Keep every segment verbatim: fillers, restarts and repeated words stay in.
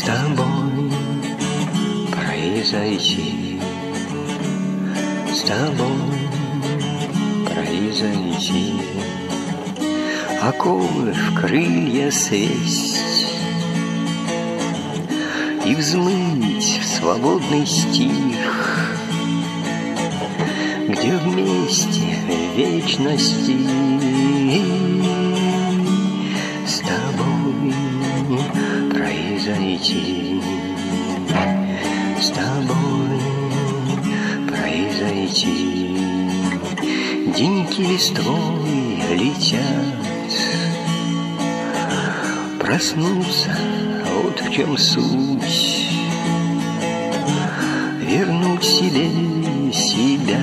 тобой произойти, с тобой произойти, оковы в крылья свесть и взмыть в свободный стих, где вместе в вечности с тобой произойти, с тобой произойти. Деньки листвой летят, проснуться, вот в чем суть, вернуть себе себя,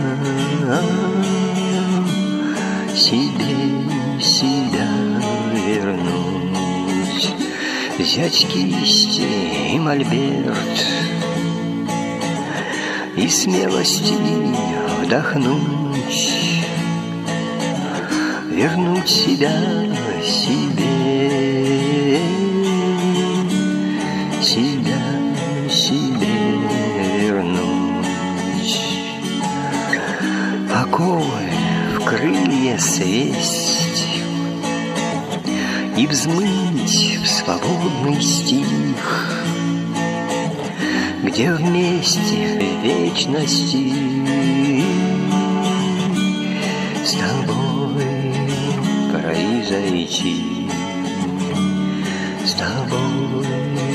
себе себя вернуть, взять кисти и мольберт и смелости вдохнуть, вернуть себя себе, себя себе вернуть, оковы в крылья свесть и взмыть в свободный стих, где вместе в вечности с тобой произойти, с тобой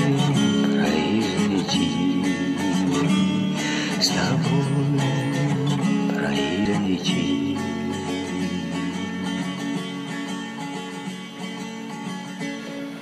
произойти, с тобой произойти.